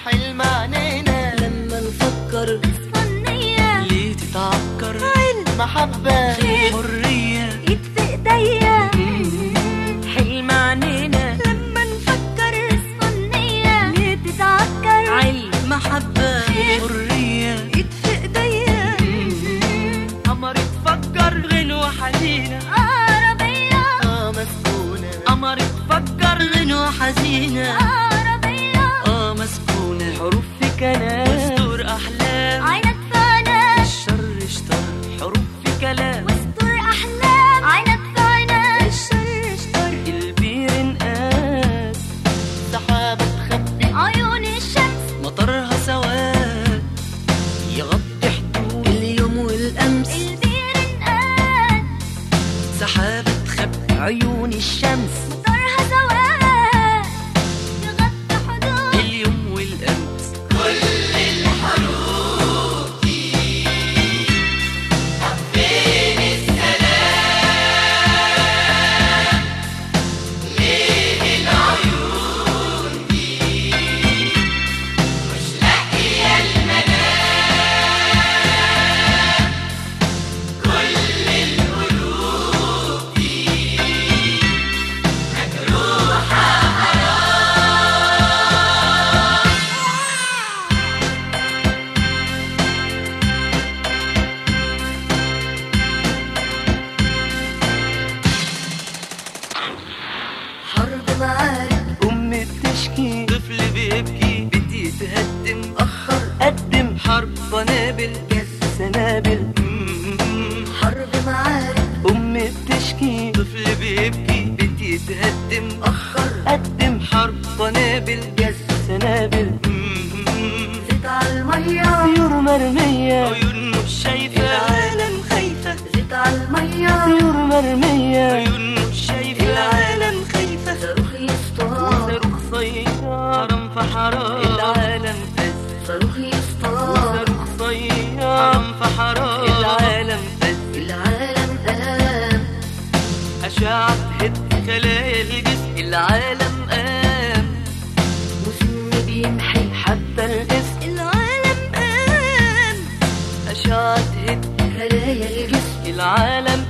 حلم عنينا لما نفكر تصفى النية ليه تتعكر علم محبة خير حرية ايد في ايديا حلم عنينا لما نفكر تصفى النية ليه تتعكر علم محبة حرية ايد في ايديا قمر تفكر غنوة حزينة عربية مسكونة قمر تفكر غنوة حزينة عربية مسكونة حروف في كلام واستر أحلام عينك فانا الشر اشتر حروف في كلام واستر احلام عينك فانا الشر اشتر البير انقاد سحابة تخبي عيون الشمس مطرها سواد يغطي حدود اليوم والأمس البير انقاد سحابة تخبي عيون الشمس مطرها سواد يغطي حدود اليوم والأمس حرب معارك أم بتشكي طفل بيبكي بدي يتهدم أخر قدم حرب قنابل جس سنابل حرب معارك أم بتشكي طفل بيبكي بدي يتهدم أخر قدم حرب قنابل جس سنابل زيت على المية طيور مرمية عيون مش شايفة العالم خايفة زيت على المية طيور مرمية عيون مش شايفة العالم خايفة صاروخ يصطاد صاروخ صيارة في حرام العالم فز صاروخ يصطاد صاروخ صيارة في حرام العالم فز العالم قام أشعة هد خلايا الجسم العالم قام وسم بيمحي حتى الاسم العالم قام أشعة هد خلايا الجسم العالم